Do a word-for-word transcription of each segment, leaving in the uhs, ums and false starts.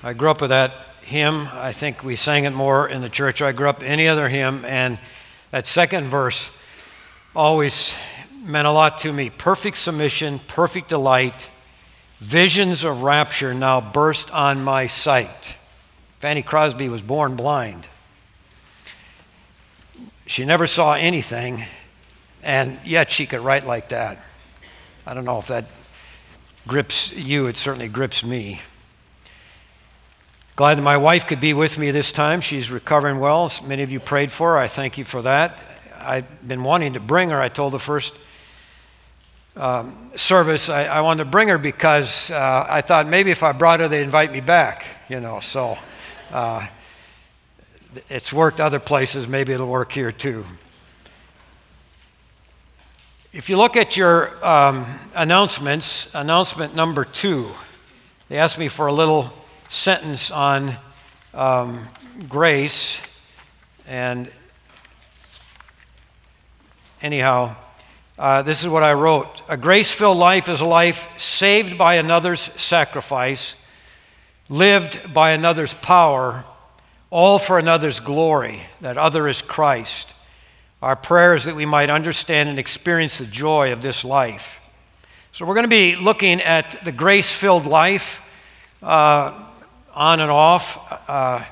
I grew up with that hymn. I think we sang it more in the church. I grew up with any other hymn, and that second verse always meant a lot to me. Perfect submission, perfect delight, visions of rapture now burst on my sight. Fanny Crosby was born blind. She never saw anything, and yet she could write like that. I don't know if that grips you. It certainly grips me. Glad that my wife could be with me this time. She's recovering well. Many of you prayed for her. I thank you for that. I've been wanting to bring her. I told the first um, service I, I wanted to bring her because uh, I thought maybe if I brought her, they'd invite me back, you know. So uh, it's worked other places. Maybe it'll work here too. If you look at your um, announcements, announcement number two, they asked me for a little sentence on um, grace, and anyhow, uh, this is what I wrote. A grace-filled life is a life saved by another's sacrifice, lived by another's power, all for another's glory. That other is Christ. Our prayer is that we might understand and experience the joy of this life. So we're going to be looking at the grace-filled life, uh, on and off. Uh,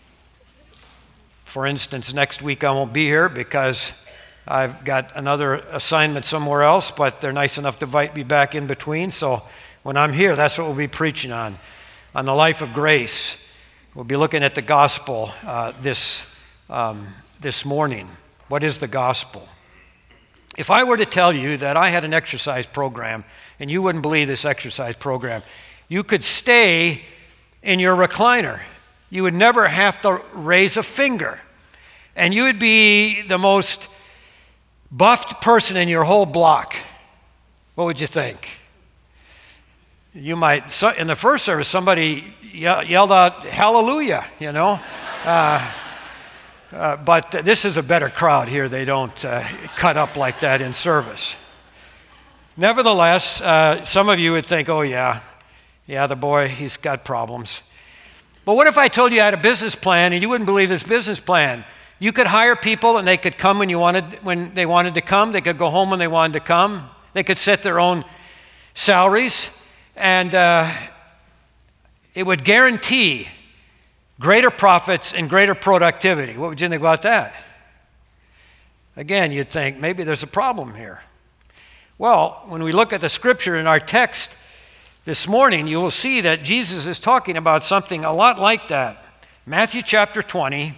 for instance, next week I won't be here because I've got another assignment somewhere else, but they're nice enough to invite me back in between. So when I'm here, that's what we'll be preaching on, on the life of grace. We'll be looking at the gospel uh, this, um, this morning. What is the gospel? If I were to tell you that I had an exercise program, and you wouldn't believe this exercise program, you could stay in your recliner. You would never have to raise a finger. And you would be the most buffed person in your whole block. What would you think? You might, so in the first service, somebody yelled out, hallelujah, you know. Uh, uh, but this is a better crowd here. They don't uh, cut up like that in service. Nevertheless, uh, some of you would think, oh yeah, Yeah, the boy, he's got problems. But what if I told you I had a business plan and you wouldn't believe this business plan? You could hire people and they could come when you wanted, when they wanted to come. They could go home when they wanted to come. They could set their own salaries, and uh, it would guarantee greater profits and greater productivity. What would you think about that? Again, you'd think maybe there's a problem here. Well, when we look at the scripture in our text this morning, you will see that Jesus is talking about something a lot like that. Matthew chapter twenty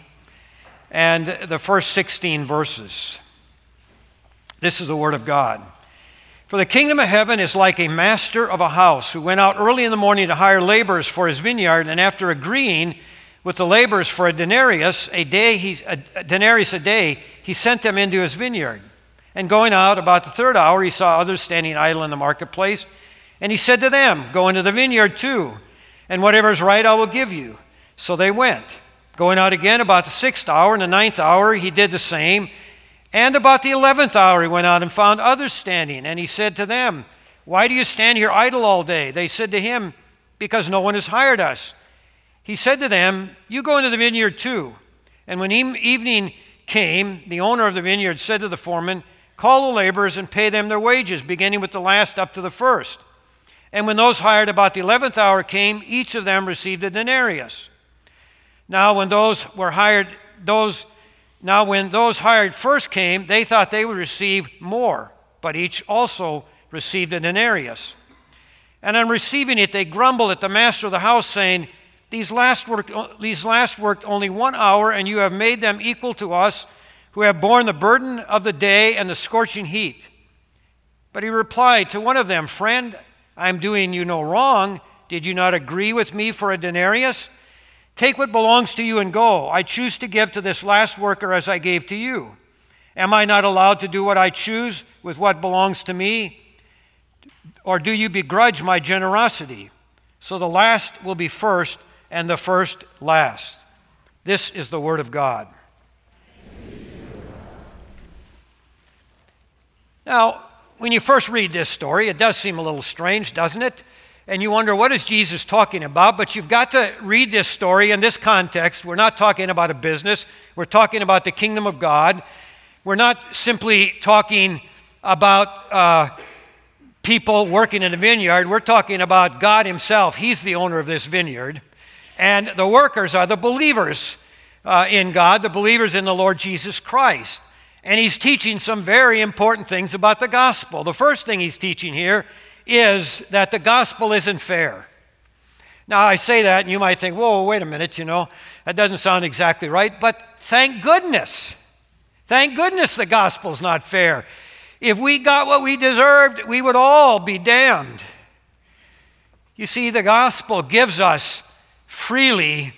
and the first sixteen verses. This is the word of God. For the kingdom of heaven is like a master of a house who went out early in the morning to hire laborers for his vineyard, and after agreeing with the laborers for a denarius a day, he, a denarius a day, he sent them into his vineyard. And going out about the third hour, he saw others standing idle in the marketplace. And he said to them, go into the vineyard too, and whatever is right I will give you. So they went. Going out again about the sixth hour and the ninth hour, he did the same. And about the eleventh hour he went out and found others standing. And he said to them, why do you stand here idle all day? They said to him, because no one has hired us. He said to them, you go into the vineyard too. And when evening came, the owner of the vineyard said to the foreman, call the laborers and pay them their wages, beginning with the last up to the first. And when those hired about the eleventh hour came, each of them received a denarius. Now when those were hired, those now when those hired first came, they thought they would receive more, but each also received a denarius. And on receiving it, they grumbled at the master of the house, saying, These last worked, these last worked only one hour, and you have made them equal to us, who have borne the burden of the day and the scorching heat. But he replied to one of them, Friend, I am doing you no wrong. Did you not agree with me for a denarius? Take what belongs to you and go. I choose to give to this last worker as I gave to you. Am I not allowed to do what I choose with what belongs to me? Or do you begrudge my generosity? So the last will be first, and the first last. This is the word of God. Now, when you first read this story, it does seem a little strange, doesn't it? and you wonder, what is Jesus talking about? But you've got to read this story in this context. We're not talking about a business. We're talking about the kingdom of God. We're not simply talking about uh, people working in a vineyard. We're talking about God himself. He's the owner of this vineyard. And the workers are the believers uh, in God, the believers in the Lord Jesus Christ. And he's teaching some very important things about the gospel. The first thing he's teaching here is that the gospel isn't fair. Now, I say that, and you might think, whoa, wait a minute, you know, that doesn't sound exactly right. But thank goodness. Thank goodness the gospel's not fair. If we got what we deserved, we would all be damned. You see, the gospel gives us freely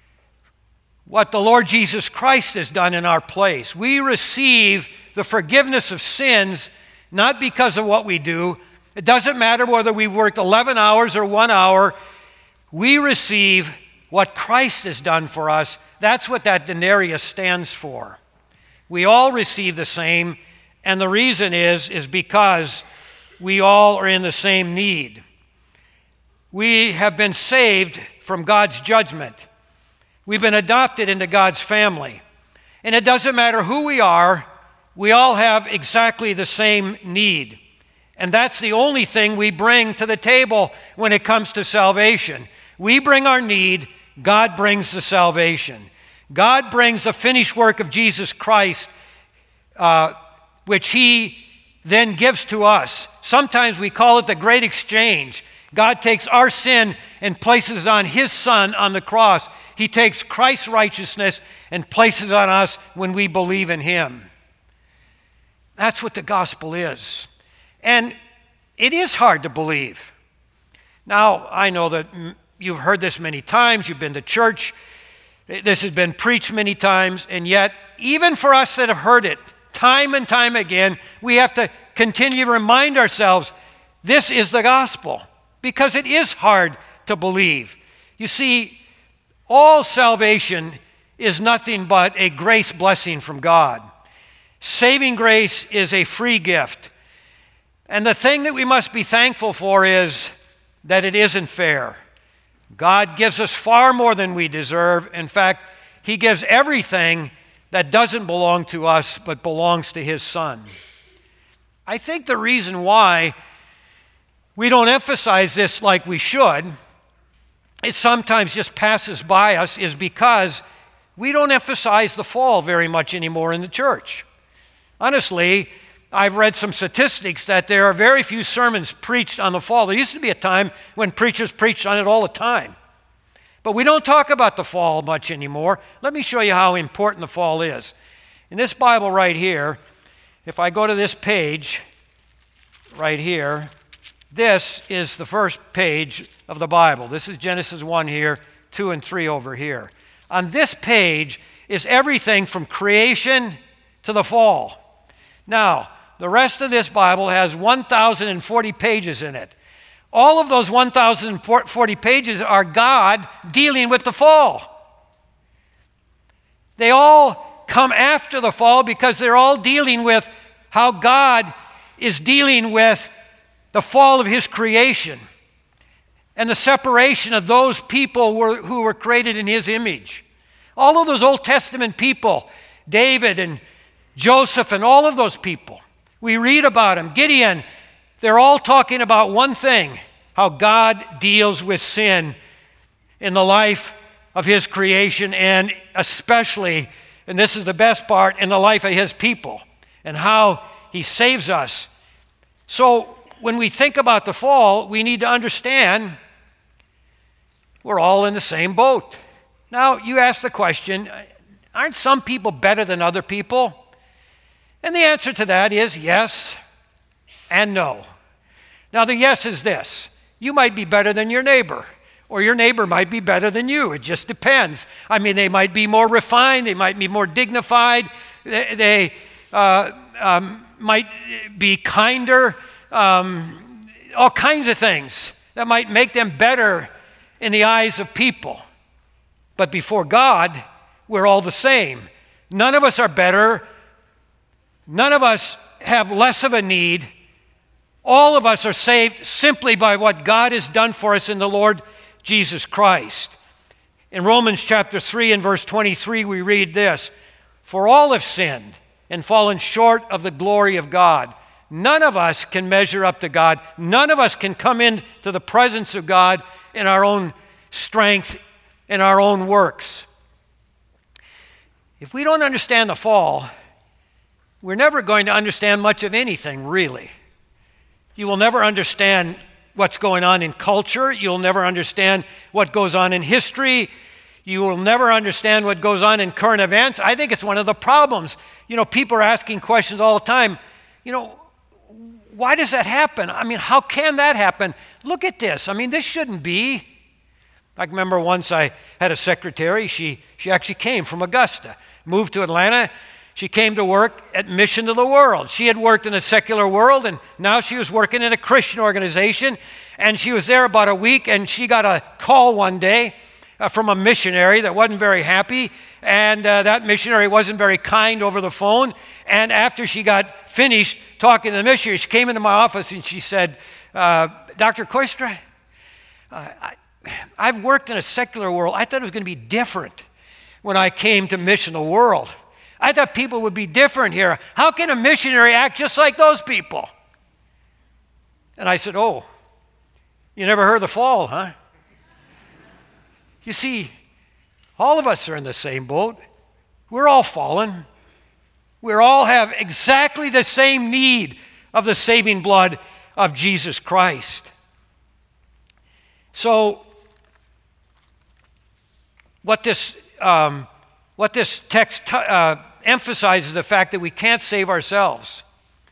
what the Lord Jesus Christ has done in our place. We receive the forgiveness of sins not because of what we do. It doesn't matter whether we worked eleven hours or one hour. We receive what Christ has done for us. That's what that denarius stands for. We all receive the same, and the reason is, is because we all are in the same need. We have been saved from God's judgment. We've been adopted into God's family. And it doesn't matter who we are, we all have exactly the same need. And that's the only thing we bring to the table when it comes to salvation. We bring our need, God brings the salvation. God brings the finished work of Jesus Christ, uh, which he then gives to us. Sometimes we call it the great exchange. God takes our sin and places it on his Son on the cross. He takes Christ's righteousness and places it on us when we believe in him. That's what the gospel is. And it is hard to believe. Now, I know that you've heard this many times. You've been to church. This has been preached many times. And yet, even for us that have heard it time and time again, we have to continue to remind ourselves, this is the gospel. Because it is hard to believe. You see, all salvation is nothing but a grace blessing from God. Saving grace is a free gift. And the thing that we must be thankful for is that it isn't fair. God gives us far more than we deserve. In fact, he gives everything that doesn't belong to us but belongs to his Son. I think the reason why we don't emphasize this like we should, it sometimes just passes by us, is because we don't emphasize the fall very much anymore in the church. Honestly, I've read some statistics that there are very few sermons preached on the fall. There used to be a time when preachers preached on it all the time. But we don't talk about the fall much anymore. Let me show you how important the fall is. In this Bible right here, if I go to this page right here, this is the first page of the Bible. This is Genesis one here, two and three over here. On this page is everything from creation to the fall. Now, the rest of this Bible has one thousand forty pages in it. All of those one thousand forty pages are God dealing with the fall. They all come after the fall because they're all dealing with how God is dealing with the fall of his creation and the separation of those people were, who were created in his image. All of those Old Testament people, David and Joseph and all of those people, we read about them. Gideon, they're all talking about one thing, how God deals with sin in the life of his creation, and especially, and this is the best part, in the life of his people, and how he saves us. So when we think about the fall, we need to understand we're all in the same boat. Now, you ask the question, aren't some people better than other people? And the answer to that is yes and no. Now, the yes is this. You might be better than your neighbor, or your neighbor might be better than you. It just depends. I mean, they might be more refined. They might be more dignified. They, they uh, um, might be kinder. Um, all kinds of things that might make them better in the eyes of people. But before God, we're all the same. None of us are better. None of us have less of a need. All of us are saved simply by what God has done for us in the Lord Jesus Christ. In Romans chapter three and verse twenty-three, we read this, "For all have sinned and fallen short of the glory of God." None of us can measure up to God. None of us can come into the presence of God in our own strength, in our own works. If we don't understand the fall, we're never going to understand much of anything, really. You will never understand what's going on in culture. You'll never understand what goes on in history. You will never understand what goes on in current events. I think it's one of the problems. You know, people are asking questions all the time. You know, why does that happen? I mean, how can that happen? Look at this. I mean, this shouldn't be. I remember once I had a secretary. She, she actually came from Augusta, moved to Atlanta. She came to work at Mission to the World. She had worked in a secular world, and now she was working in a Christian organization. And she was there about a week, and she got a call one day uh, from a missionary that wasn't very happy. And uh, that missionary wasn't very kind over the phone. And after she got finished talking to the missionary, she came into my office and she said, uh, Doctor Koistra, uh, I, I've worked in a secular world. I thought it was going to be different when I came to Mission to the World. I thought people would be different here. How can a missionary act just like those people? And I said, oh, you never heard the fall, huh? You see, all of us are in the same boat. We're all fallen. We all have exactly the same need of the saving blood of Jesus Christ. So, what this um, what this text t- uh, emphasizes the fact that we can't save ourselves.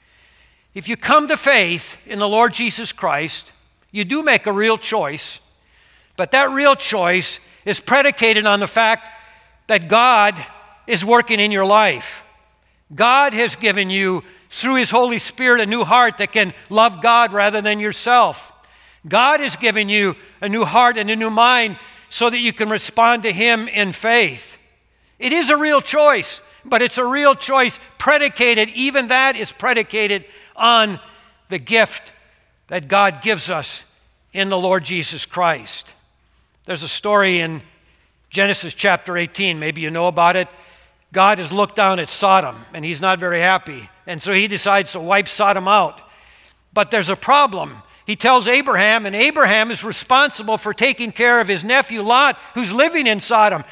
If you come to faith in the Lord Jesus Christ, you do make a real choice, but that real choice is predicated on the fact that God is working in your life. God has given you, through His Holy Spirit, a new heart that can love God rather than yourself. God has given you a new heart and a new mind so that you can respond to Him in faith. It is a real choice, but it's a real choice predicated, even that is predicated on the gift that God gives us in the Lord Jesus Christ. There's a story in Genesis chapter eighteen, maybe you know about it. God has looked down at Sodom, and He's not very happy, and so He decides to wipe Sodom out. But there's a problem. He tells Abraham, and Abraham is responsible for taking care of his nephew Lot, who's living in Sodom.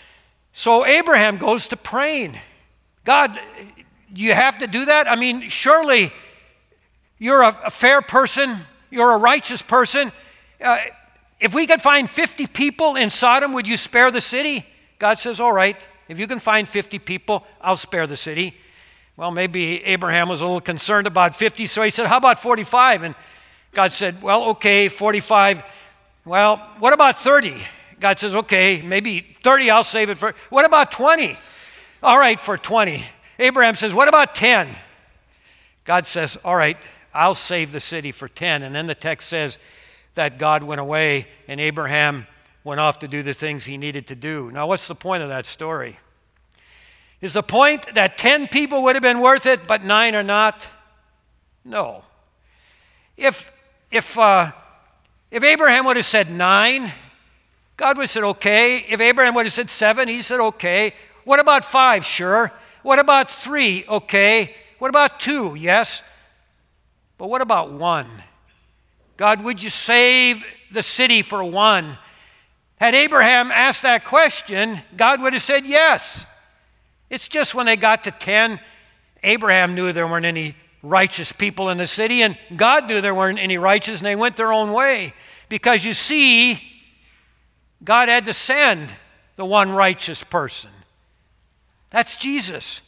So Abraham goes to praying. God, do you have to do that? I mean, surely you're a, a fair person. You're a righteous person. Uh, if we could find fifty people in Sodom, would you spare the city? God says, all right, if you can find fifty people, I'll spare the city. Well, maybe Abraham was a little concerned about fifty, so he said, how about forty-five? And God said, well, okay, forty-five. Well, what about thirty? God says, okay, maybe thirty, I'll save it for. What about twenty? All right, for twenty. Abraham says, what about ten? God says, all right, I'll save the city for ten. And then the text says that God went away and Abraham went off to do the things he needed to do. Now, what's the point of that story? Is the point that ten people would have been worth it, but nine are not? No. If, if, uh, if Abraham would have said nine, God would have said, okay. If Abraham would have said seven, he said, okay. What about five? Sure. What about three? Okay. What about two? Yes. But what about one? God, would you save the city for one? Had Abraham asked that question, God would have said yes. It's just when they got to ten, Abraham knew there weren't any righteous people in the city, and God knew there weren't any righteous, and they went their own way. Because you see, God had to send the one righteous person. That's Jesus.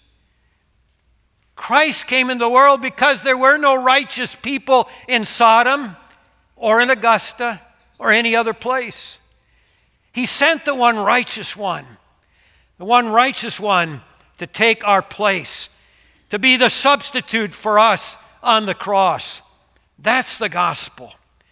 Christ came into the world because there were no righteous people in Sodom or in Augusta or any other place. He sent the one righteous one, the one righteous one to take our place, to be the substitute for us on the cross. That's the gospel.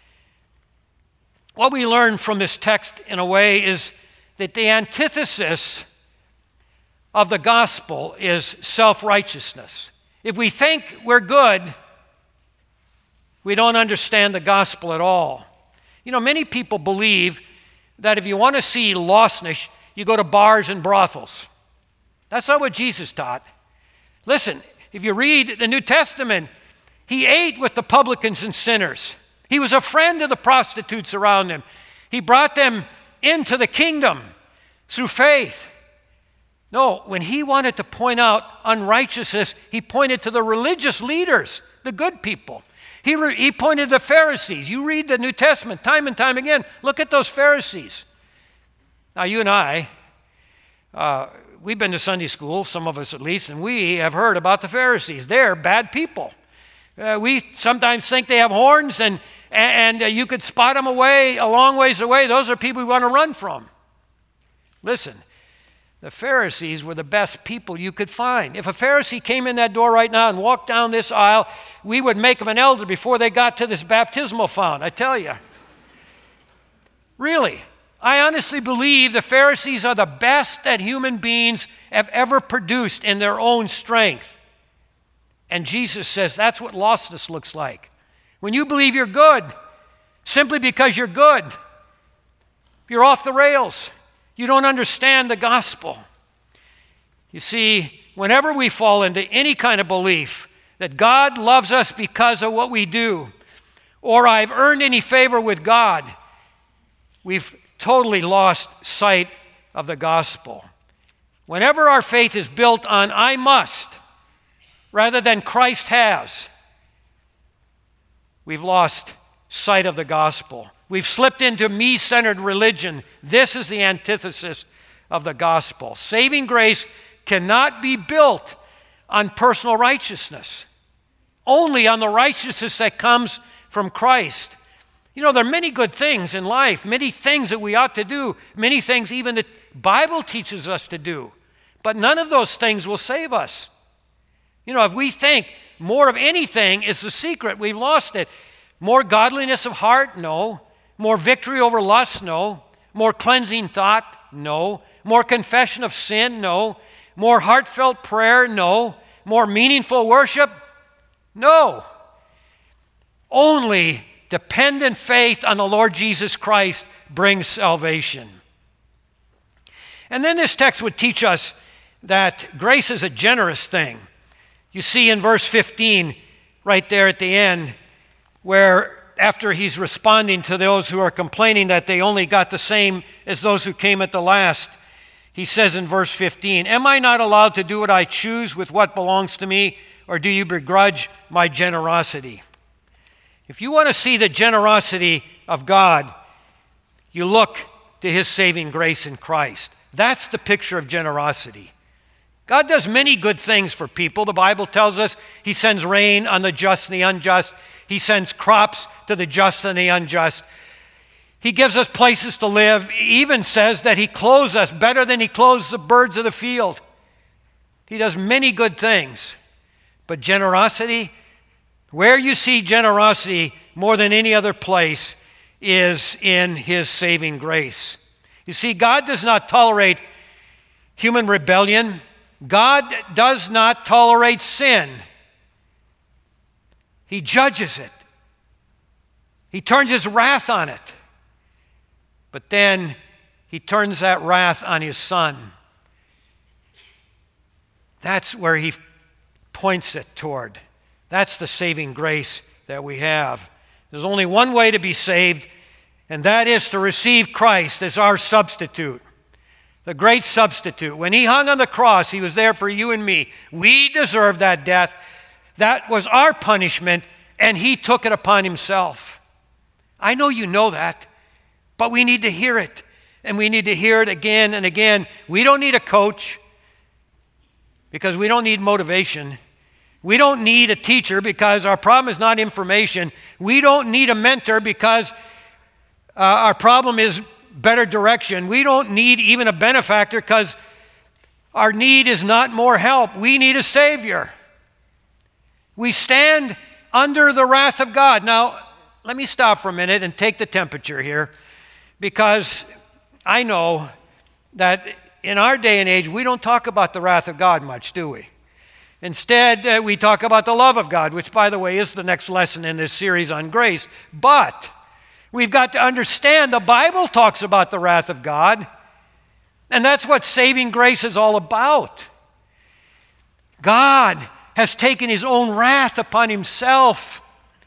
What we learn from this text, in a way, is that the antithesis of the gospel is self-righteousness. If we think we're good, we don't understand the gospel at all. You know, many people believe that if you want to see lostness, you go to bars and brothels. That's not what Jesus taught. Listen, if you read the New Testament, he ate with the publicans and sinners. He was a friend of the prostitutes around him. He brought them into the kingdom through faith. No, when he wanted to point out unrighteousness, he pointed to the religious leaders, the good people. He, re- he pointed to the Pharisees. You read the New Testament time and time again. Look at those Pharisees. Now, you and I, uh, we've been to Sunday school, some of us at least, and we have heard about the Pharisees. They're bad people. Uh, we sometimes think they have horns, and, and uh, you could spot them away, a long ways away. Those are people we want to run from. Listen, the Pharisees were the best people you could find. If a Pharisee came in that door right now and walked down this aisle, we would make them an elder before they got to this baptismal font, I tell you. Really, I honestly believe the Pharisees are the best that human beings have ever produced in their own strength. And Jesus says that's what lostness looks like. When you believe you're good, simply because you're good, you're off the rails. You don't understand the gospel. You see, whenever we fall into any kind of belief that God loves us because of what we do, or I've earned any favor with God, we've totally lost sight of the gospel. Whenever our faith is built on I must, rather than Christ has, we've lost sight of the gospel. We've slipped into me-centered religion. This is the antithesis of the gospel. Saving grace cannot be built on personal righteousness, only on the righteousness that comes from Christ. You know, there are many good things in life, many things that we ought to do, many things even the Bible teaches us to do, but none of those things will save us. You know, if we think more of anything is the secret, we've lost it. More godliness of heart? No. More victory over lust? No. More cleansing thought? No. More confession of sin? No. More heartfelt prayer? No. More meaningful worship? No. Only dependent faith on the Lord Jesus Christ brings salvation. And then this text would teach us that grace is a generous thing. You see in verse fifteen, right there at the end, where after he's responding to those who are complaining that they only got the same as those who came at the last, he says in verse fifteen, "Am I not allowed to do what I choose with what belongs to me, or do you begrudge my generosity?" If you want to see the generosity of God, you look to his saving grace in Christ. That's the picture of generosity. God does many good things for people. The Bible tells us he sends rain on the just and the unjust. He sends crops to the just and the unjust. He gives us places to live. He even says that he clothes us better than he clothes the birds of the field. He does many good things. But generosity, where you see generosity more than any other place, is in his saving grace. You see, God does not tolerate human rebellion. God does not tolerate sin. He judges it. He turns his wrath on it. But then he turns that wrath on his Son. That's where he points it toward. That's the saving grace that we have. There's only one way to be saved, and that is to receive Christ as our substitute. The great substitute. When he hung on the cross, he was there for you and me. We deserved that death. That was our punishment, and he took it upon himself. I know you know that, but we need to hear it, and we need to hear it again and again. We don't need a coach because we don't need motivation. We don't need a teacher because our problem is not information. We don't need a mentor because uh, our problem is better direction. We don't need even a benefactor because our need is not more help. We need a Savior. We stand under the wrath of God. Now, let me stop for a minute and take the temperature here, because I know that in our day and age, we don't talk about the wrath of God much, do we? Instead, uh, we talk about the love of God, which, by the way, is the next lesson in this series on grace. But we've got to understand the Bible talks about the wrath of God, and that's what saving grace is all about. God has taken his own wrath upon himself.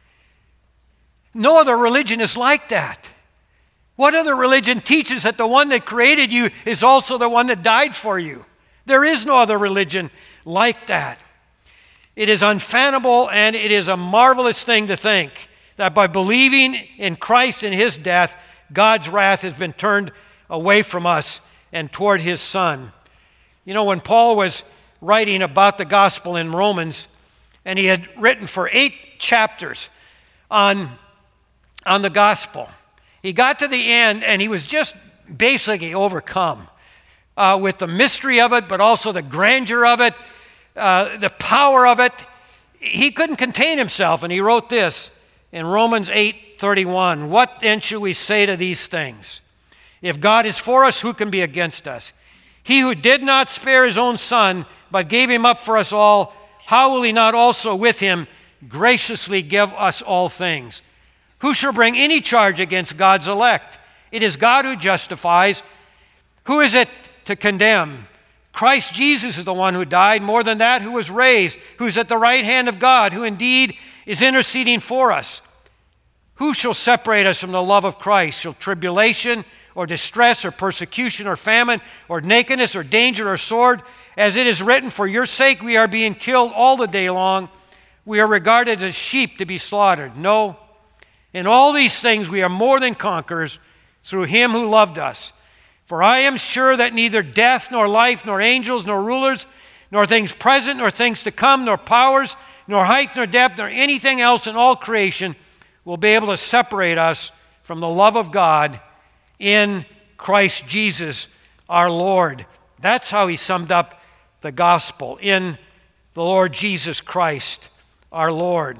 No other religion is like that. What other religion teaches that the one that created you is also the one that died for you? There is no other religion like that. It is unfathomable, and it is a marvelous thing to think that by believing in Christ and his death, God's wrath has been turned away from us and toward his Son. You know, when Paul was writing about the gospel in Romans, and he had written for eight chapters on, on the gospel, he got to the end, and he was just basically overcome uh, with the mystery of it, but also the grandeur of it, uh, the power of it. He couldn't contain himself, and he wrote this in Romans eight thirty-one. What then should we say to these things? If God is for us, who can be against us? He who did not spare his own Son, but gave him up for us all, how will he not also with him graciously give us all things? Who shall bring any charge against God's elect? It is God who justifies. Who is it to condemn? Christ Jesus is the one who died, more than that, who was raised, who is at the right hand of God, who indeed is interceding for us. Who shall separate us from the love of Christ? Shall tribulation or distress or persecution or famine or nakedness or danger or sword? As it is written, for your sake we are being killed all the day long. We are regarded as sheep to be slaughtered. No, in all these things we are more than conquerors through him who loved us. For I am sure that neither death, nor life, nor angels, nor rulers, nor things present, nor things to come, nor powers, nor height, nor depth, nor anything else in all creation will be able to separate us from the love of God in Christ Jesus our Lord. That's how he summed up the gospel, in the Lord Jesus Christ our Lord.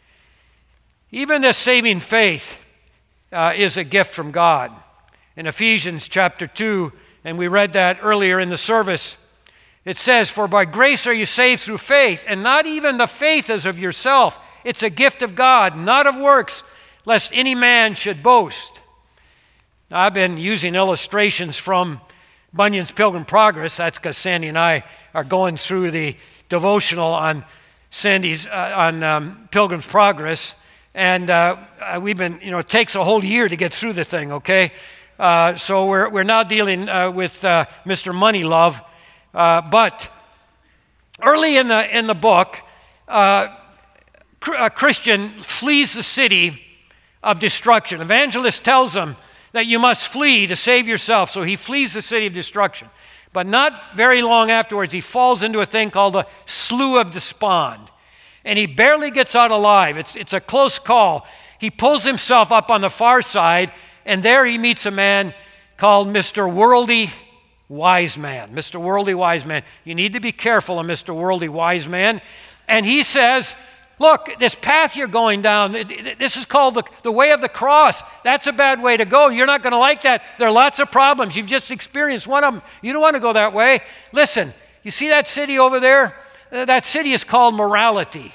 Even this saving faith uh, is a gift from God. In Ephesians chapter two, and we read that earlier in the service, it says, for by grace are you saved through faith, and not even the faith is of yourself. It's a gift of God, not of works, lest any man should boast. Now, I've been using illustrations from Bunyan's Pilgrim Progress. That's because Sandy and I are going through the devotional on Sandy's, uh, on um, Pilgrim's Progress. And uh, we've been, you know, it takes a whole year to get through the thing, okay? Uh, so we're we're now dealing uh, with uh, Mister Moneylove. Uh, but early in the in the book, uh, a Christian flees the city of destruction. Evangelist tells him that you must flee to save yourself. So he flees the city of destruction. But not very long afterwards, he falls into a thing called the Slough of Despond. And he barely gets out alive. It's, it's a close call. He pulls himself up on the far side, and there he meets a man called Mister Worldly Wise Man. Mister Worldly Wise Man. You need to be careful of Mister Worldly Wise Man. And he says, look, this path you're going down, this is called the, the way of the cross. That's a bad way to go. You're not going to like that. There are lots of problems. You've just experienced one of them. You don't want to go that way. Listen, you see that city over there? That city is called morality.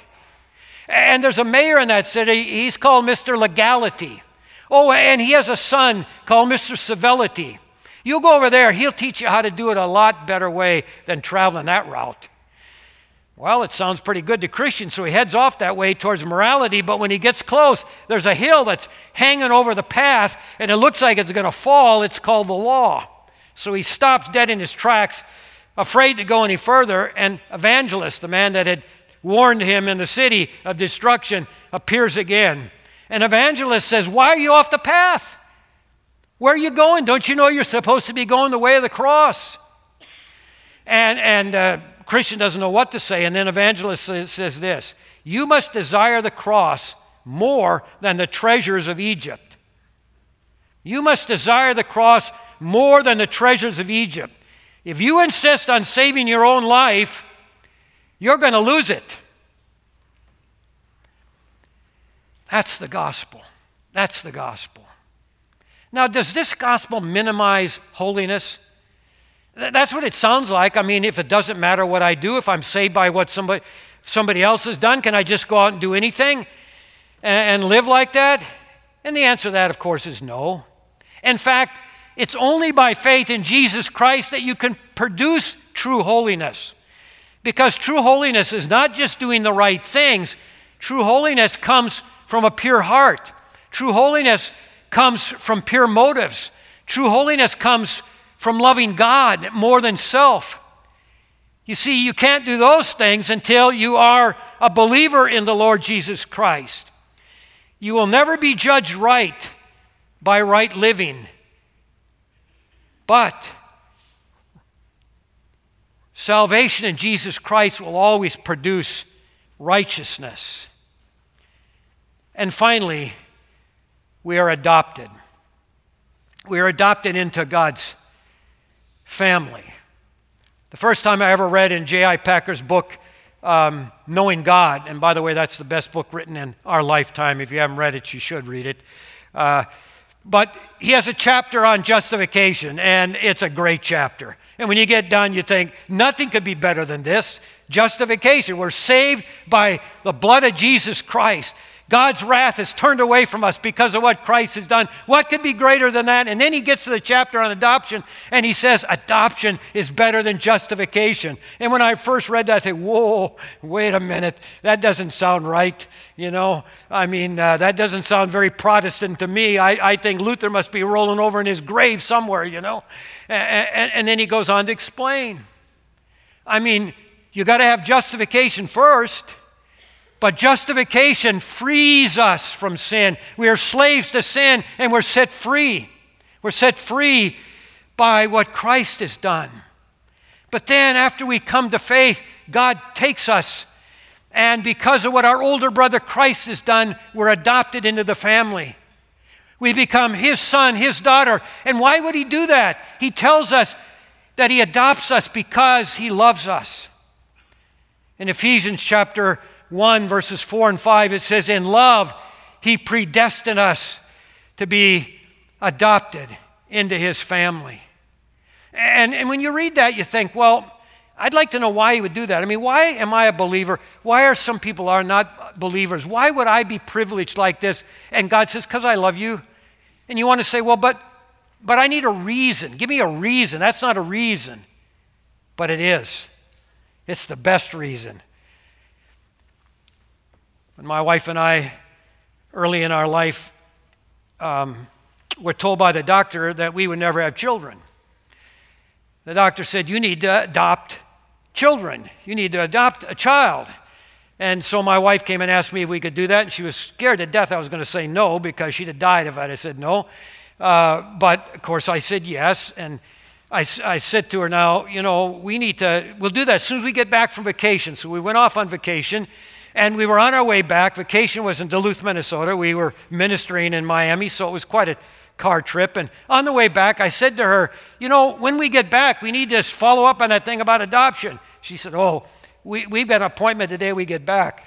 And there's a mayor in that city. He's called Mister Legality. Oh, and he has a son called Mister Civility. You go over there, he'll teach you how to do it a lot better way than traveling that route. Well, it sounds pretty good to Christians, so he heads off that way towards morality, but when he gets close, there's a hill that's hanging over the path, and it looks like it's going to fall. It's called the law. So he stops dead in his tracks, afraid to go any further, and Evangelist, the man that had warned him in the city of destruction, appears again. And Evangelist says, why are you off the path? Where are you going? Don't you know you're supposed to be going the way of the cross? And, and uh, Christian doesn't know what to say, and then Evangelist says, says this, you must desire the cross more than the treasures of Egypt. You must desire the cross more than the treasures of Egypt. If you insist on saving your own life, you're going to lose it. That's the gospel. That's the gospel. Now, does this gospel minimize holiness? That's what it sounds like. I mean, if it doesn't matter what I do, if I'm saved by what somebody, somebody else has done, can I just go out and do anything and, and live like that? And the answer to that, of course, is no. In fact, it's only by faith in Jesus Christ that you can produce true holiness. Because true holiness is not just doing the right things. True holiness comes from a pure heart. True holiness comes from pure motives. True holiness comes from loving God more than self. You see, you can't do those things until you are a believer in the Lord Jesus Christ. You will never be judged right by right living. But salvation in Jesus Christ will always produce righteousness. And finally, we are adopted. We are adopted into God's family. The first time I ever read in J I Packer's book, um, Knowing God, and by the way, that's the best book written in our lifetime. If you haven't read it, you should read it. Uh, but he has a chapter on justification, and it's a great chapter. And when you get done, you think, nothing could be better than this. Justification. We're saved by the blood of Jesus Christ. God's wrath is turned away from us because of what Christ has done. What could be greater than that? And then he gets to the chapter on adoption, and he says, adoption is better than justification. And when I first read that, I said, whoa, wait a minute. That doesn't sound right. You know, I mean, uh, that doesn't sound very Protestant to me. I, I think Luther must be rolling over in his grave somewhere, you know. And, and, and then he goes on to explain. I mean, you got to have justification first. But justification frees us from sin. We are slaves to sin, and we're set free. We're set free by what Christ has done. But then after we come to faith, God takes us, and because of what our older brother Christ has done, we're adopted into the family. We become his son, his daughter. And why would he do that? He tells us that he adopts us because he loves us. In Ephesians chapter one, verses four and five, it says, in love, he predestined us to be adopted into his family. And, and when you read that, you think, well, I'd like to know why he would do that. I mean, why am I a believer? Why are some people are not believers? Why would I be privileged like this? And God says, because I love you. And you want to say, well, but, but I need a reason. Give me a reason. That's not a reason. But it is. It's the best reason. When my wife and I, early in our life, um, were told by the doctor that we would never have children. The doctor said, you need to adopt children. You need to adopt a child. And so my wife came and asked me if we could do that, and she was scared to death I was going to say no because she'd have died if I'd have said no. Uh, but, of course, I said yes, and I, I said to her, now, you know, we need to, we'll do that as soon as we get back from vacation. So we went off on vacation. And we were on our way back. Vacation was in Duluth, Minnesota. We were ministering in Miami, so it was quite a car trip. And on the way back, I said to her, you know, when we get back, we need to follow up on that thing about adoption. She said, oh, we, we've got an appointment the day we get back.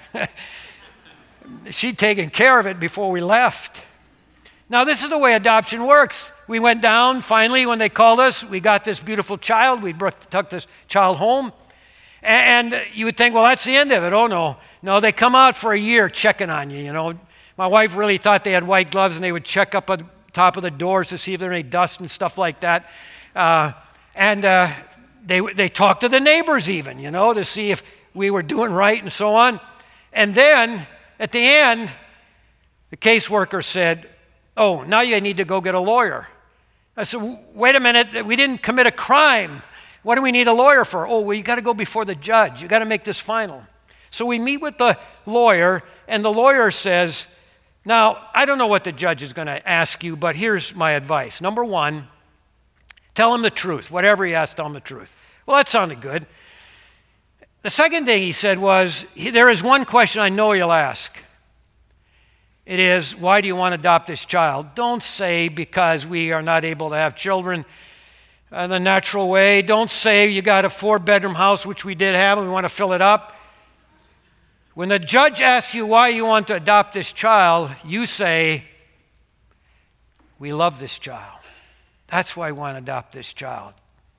She'd taken care of it before we left. Now, this is the way adoption works. We went down. Finally, when they called us, we got this beautiful child. We brought, took this child home. And you would think, well, that's the end of it. Oh, no. No, they come out for a year checking on you, you know. My wife really thought they had white gloves, and they would check up at the top of the doors to see if there was any dust and stuff like that. Uh, and uh, they, they talked to the neighbors even, you know, to see if we were doing right and so on. And then, at the end, the caseworker said, oh, now you need to go get a lawyer. I said, wait a minute, we didn't commit a crime. What do we need a lawyer for? Oh, well, you got to go before the judge. You got to make this final. So we meet with the lawyer, and the lawyer says, now, I don't know what the judge is going to ask you, but here's my advice. Number one, tell him the truth. Whatever he asks, tell him the truth. Well, that sounded good. The second thing he said was, there is one question I know you'll ask. It is, why do you want to adopt this child? Don't say because we are not able to have children in the natural way. Don't say you got a four-bedroom house, which we did have, and we want to fill it up. When the judge asks you why you want to adopt this child, you say, we love this child. That's why I want to adopt this child.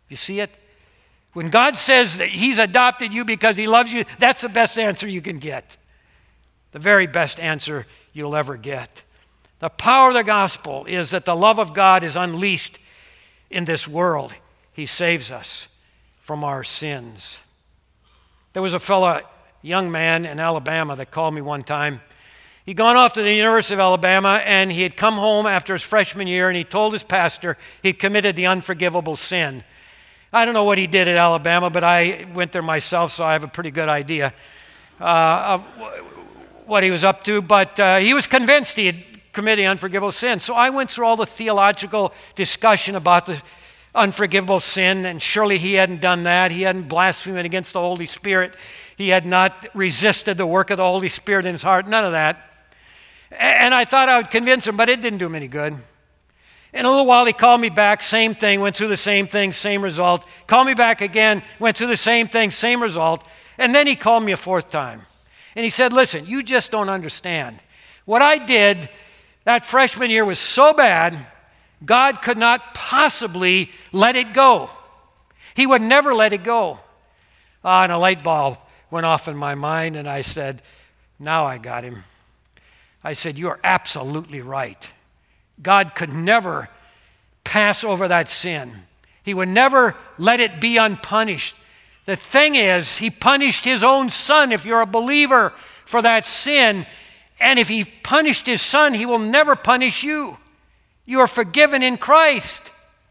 You see it? When God says that He's adopted you because He loves you, that's the best answer you can get. The very best answer you'll ever get. The power of the gospel is that the love of God is unleashed in this world. He saves us from our sins. There was a fellow, young man in Alabama that called me one time. He'd gone off to the University of Alabama, and he had come home after his freshman year, and he told his pastor he'd committed the unforgivable sin. I don't know what he did at Alabama, but I went there myself, so I have a pretty good idea uh, of what he was up to. But uh, he was convinced he had committed the unforgivable sin. So I went through all the theological discussion about the unforgivable sin, and surely he hadn't done that. He hadn't blasphemed against the Holy Spirit. He had not resisted the work of the Holy Spirit in his heart. None of that. And I thought I would convince him, but it didn't do him any good. In a little while, he called me back, same thing, went through the same thing, same result. Called me back again, went through the same thing, same result. And then he called me a fourth time. And he said, listen, you just don't understand. What I did that freshman year was so bad, God could not possibly let it go. He would never let it go. Ah, and a light bulb went off in my mind, and I said, now I got him. I said, you are absolutely right. God could never pass over that sin. He would never let it be unpunished. The thing is, He punished His own Son, if you're a believer, for that sin. And if He punished His Son, He will never punish you. You are forgiven in Christ.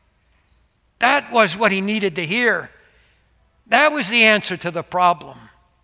That was what he needed to hear. That was the answer to the problem.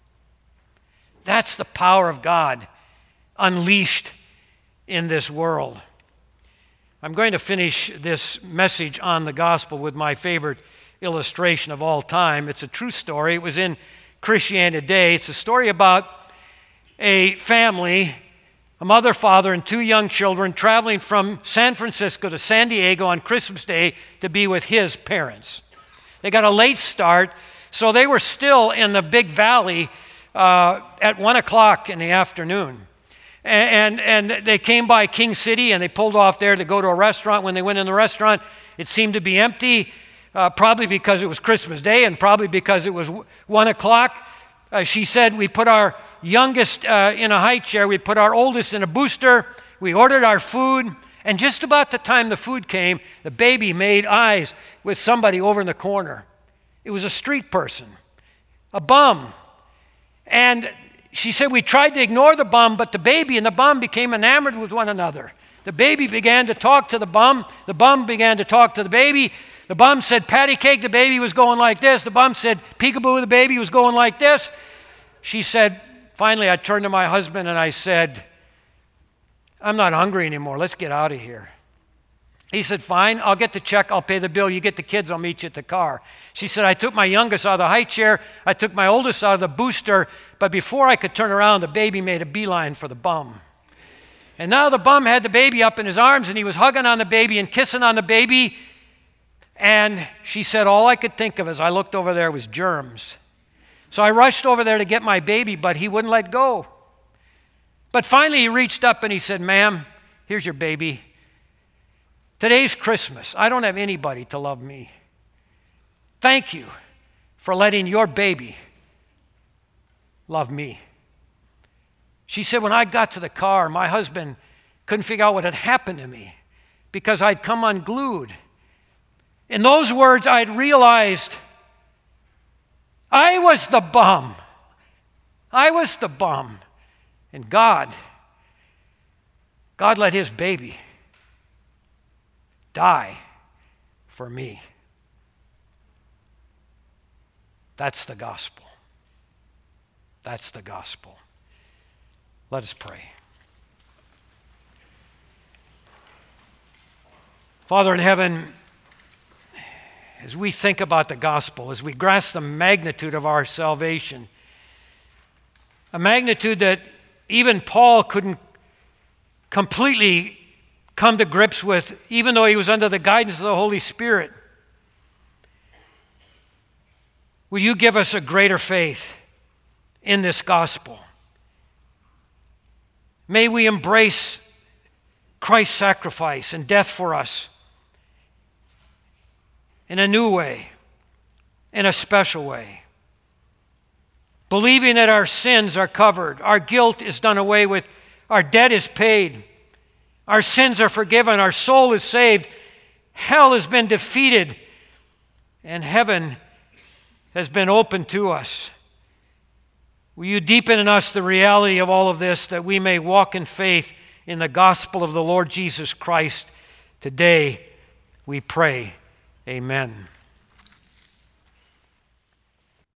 That's the power of God unleashed in this world. I'm going to finish this message on the gospel with my favorite illustration of all time. It's a true story. It was in Christianity Today. It's a story about a family, a mother, father, and two young children traveling from San Francisco to San Diego on Christmas Day to be with his parents. They got a late start, so they were still in the big valley uh, at one o'clock in the afternoon. And, and, and they came by King City, and they pulled off there to go to a restaurant. When they went in the restaurant, it seemed to be empty, uh, probably because it was Christmas Day and probably because it was one o'clock. Uh, she said, we put our youngest uh, in a high chair, we put our oldest in a booster, we ordered our food, and just about the time the food came, the baby made eyes with somebody over in the corner. It was a street person, a bum. And she said, we tried to ignore the bum, but the baby and the bum became enamored with one another. The baby began to talk to the bum. The bum began to talk to the baby. The bum said, patty cake, the baby was going like this. The bum said, peekaboo, the baby was going like this. She said, finally, I turned to my husband and I said, I'm not hungry anymore. Let's get out of here. He said, fine, I'll get the check, I'll pay the bill. You get the kids, I'll meet you at the car. She said, I took my youngest out of the high chair, I took my oldest out of the booster, but before I could turn around, the baby made a beeline for the bum. And now the bum had the baby up in his arms, and he was hugging on the baby and kissing on the baby. And she said, all I could think of as I looked over there was germs. So I rushed over there to get my baby, but he wouldn't let go. But finally he reached up and he said, ma'am, here's your baby. Today's Christmas. I don't have anybody to love me. Thank you for letting your baby love me. She said, when I got to the car, my husband couldn't figure out what had happened to me because I'd come unglued. In those words, I'd realized I was the bum. I was the bum. And God, God let his baby die for me. That's the gospel. That's the gospel. Let us pray. Father in heaven, as we think about the gospel, as we grasp the magnitude of our salvation, a magnitude that even Paul couldn't completely come to grips with, even though he was under the guidance of the Holy Spirit. Will you give us a greater faith in this gospel? May we embrace Christ's sacrifice and death for us in a new way. in a special way. Believing that our sins are covered, our guilt is done away with, our debt is paid, our sins are forgiven, our soul is saved, hell has been defeated, and heaven has been opened to us. Will you deepen in us the reality of all of this, that we may walk in faith in the gospel of the Lord Jesus Christ today, we pray. Amen.